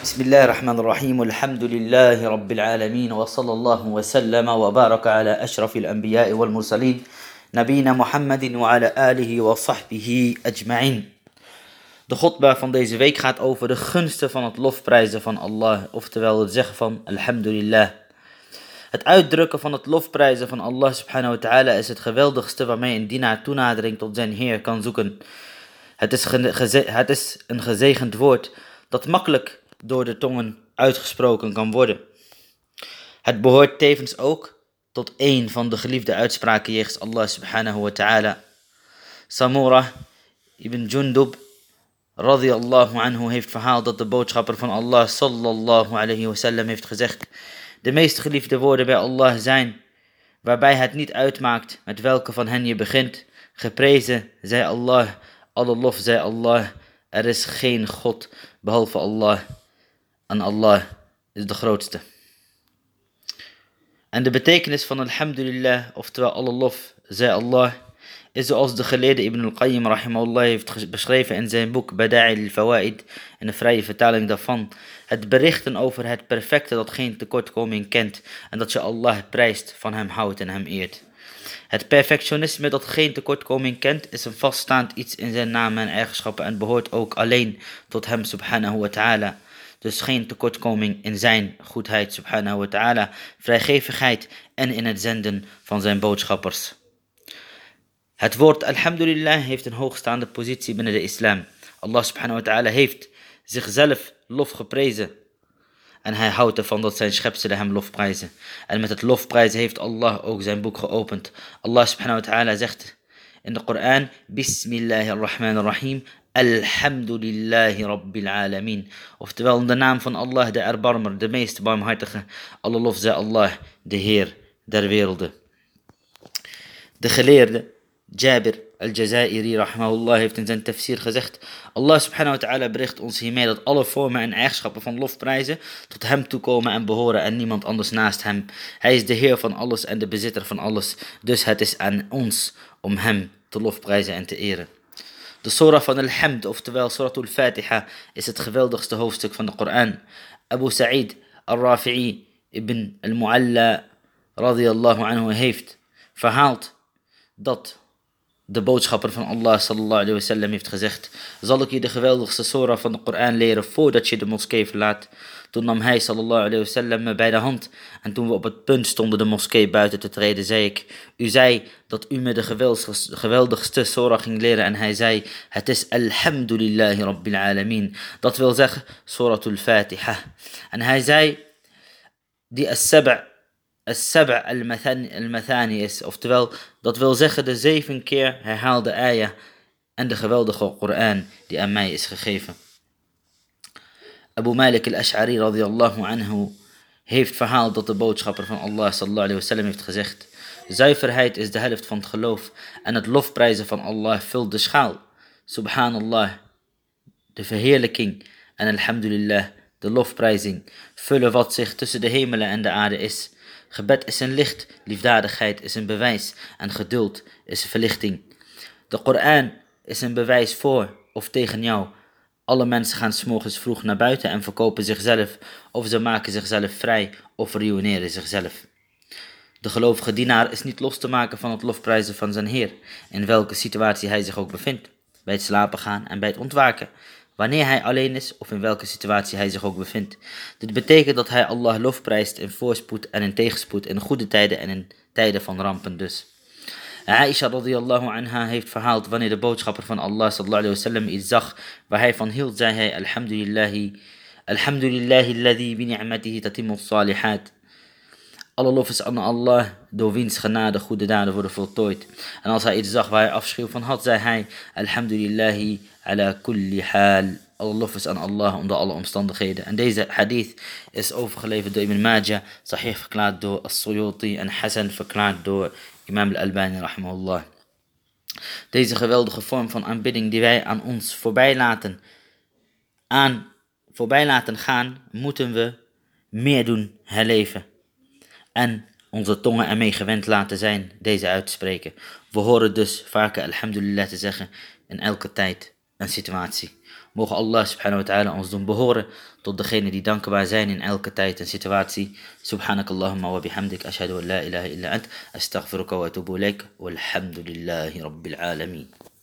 بسم الله الرحمن الرحيم والحمد لله رب العالمين وصلى الله وسلم وبارك على أشرف الأنبياء والمرسلين نبينا محمد وعلى آله وصحبه أجمعين. De khutbah van deze week gaat over de gunsten van het lofprijzen van Allah, oftewel het zeggen van Alhamdulillah. Het uitdrukken van het lofprijzen van Allah subhanahu wa ta'ala is het geweldigste waarmee een dienaar toenadering tot zijn Heer kan zoeken. Het is een gezegend woord dat makkelijk door de tongen uitgesproken kan worden. Het behoort tevens ook tot een van de geliefde uitspraken jegens Allah subhanahu wa ta'ala. Samura ibn Jundub radiyallahu anhu heeft verhaald dat de boodschapper van Allah sallallahu alayhi wasallam heeft gezegd: de meest geliefde woorden bij Allah zijn, waarbij het niet uitmaakt met welke van hen je begint. Geprezen zij Allah, alle lof zij Allah, er is geen God behalve Allah. En Allah is de grootste. En de betekenis van Alhamdulillah, oftewel alle lof zij Allah, is zoals de geleerde Ibn al-Qayyim rahimahullah heeft beschreven in zijn boek Bada'i al-Fawaid, in de vrije vertaling daarvan: het berichten over het perfecte dat geen tekortkoming kent en dat je Allah prijst, van hem houdt en hem eert. Het perfectionisme dat geen tekortkoming kent is een vaststaand iets in zijn namen en eigenschappen en behoort ook alleen tot hem subhanahu wa ta'ala. Dus geen tekortkoming in zijn goedheid subhanahu wa ta'ala, vrijgevigheid en in het zenden van zijn boodschappers. Het woord Alhamdulillah heeft een hoogstaande positie binnen de islam. Allah subhanahu wa ta'ala heeft zichzelf lof geprezen. En hij houdt ervan dat zijn schepselen hem lofprijzen. En met het lofprijzen heeft Allah ook zijn boek geopend. Allah subhanahu wa ta'ala zegt in de Koran: Bismillahirrahmanirrahim. Alhamdulillahi Rabbil Alamin. Oftewel in de naam van Allah, de erbarmer, de meest barmhartige. Alle lof zij Allah, de Heer der werelden. De geleerde Jabir al-Jazairi rahimahullah heeft in zijn tafsir gezegd: Allah subhanahu wa ta'ala bericht ons hiermee dat alle vormen en eigenschappen van lofprijzen tot hem toekomen en behoren en niemand anders naast hem. Hij is de Heer van alles en de bezitter van alles. Dus het is aan ons om hem te lofprijzen en te eren. De surah van al-Hamd, oftewel surah al-Fatiha, is het geweldigste hoofdstuk van de Koran. Abu Sa'id al-Rafi'i ibn al-Mu'alla radiyallahu anhu heeft verhaald dat de boodschapper van Allah sallallahu alayhi wasallam heeft gezegd: zal ik je de geweldigste surah van de Koran leren voordat je de moskee verlaat? Toen nam hij sallallahu alayhi wasallam me bij de hand en toen we op het punt stonden de moskee buiten te treden, zei ik: u zei dat u me de geweldigste surah ging leren, en hij zei: het is Alhamdulillahi Rabbil Alamin. Dat wil zeggen suratul Fatiha. En hij zei die as-sab' al-mathani is, oftewel dat wil zeggen de 7 keer herhaalde ayah en de geweldige Koran die aan mij is gegeven. Abu Malik al-Ash'ari radiyallahu anhu heeft verhaald dat de boodschapper van Allah sallallahu alayhi wasallam heeft gezegd: zuiverheid is de helft van het geloof en het lofprijzen van Allah vult de schaal. Subhanallah, de verheerlijking, en alhamdulillah, de lofprijzing, vullen wat zich tussen de hemelen en de aarde is. Gebed is een licht, liefdadigheid is een bewijs en geduld is een verlichting. De Koran is een bewijs voor of tegen jou. Alle mensen gaan 's morgens vroeg naar buiten en verkopen zichzelf, of ze maken zichzelf vrij of ruïneren zichzelf. De gelovige dienaar is niet los te maken van het lofprijzen van zijn Heer, in welke situatie hij zich ook bevindt, bij het slapen gaan en bij het ontwaken, wanneer hij alleen is of in welke situatie hij zich ook bevindt. Dit betekent dat hij Allah lofprijst in voorspoed en in tegenspoed, in goede tijden en in tijden van rampen dus. Aisha radiyallahu anha heeft verhaald: wanneer de boodschapper van Allah sallallahu alayhi wasallam iets zag waar hij van hield, zei hij: Alhamdulillahi alladhi bi ni'matihi tatimmu salihat. Alle lof is aan Allah, door wiens genade goede daden worden voltooid. En als hij iets zag waar hij afschuw van had, zei hij: Alhamdulillahi ala kulli hal. Alle lof is aan Allah onder alle omstandigheden. En deze hadith is overgeleverd door Ibn Majah, sahih verklaard door As-Suyuti en Hasan verklaard door Imam al-Albani rahimahullah. Deze geweldige vorm van aanbidding die wij aan ons voorbij laten gaan, moeten we meer doen herleven. En onze tongen ermee gewend laten zijn deze uit te spreken. We horen dus vaker alhamdulillah te zeggen in elke tijd en situatie. Mogen Allah subhanahu wa ta'ala ons doen behoren tot degenen die dankbaar zijn in elke tijd en situatie. Subhanakallahumma wa bihamdik. Ashhadu an la ilaha illa ant. Astaghfiruka wa atubu ilaik. Walhamdulillahi rabbil alamin.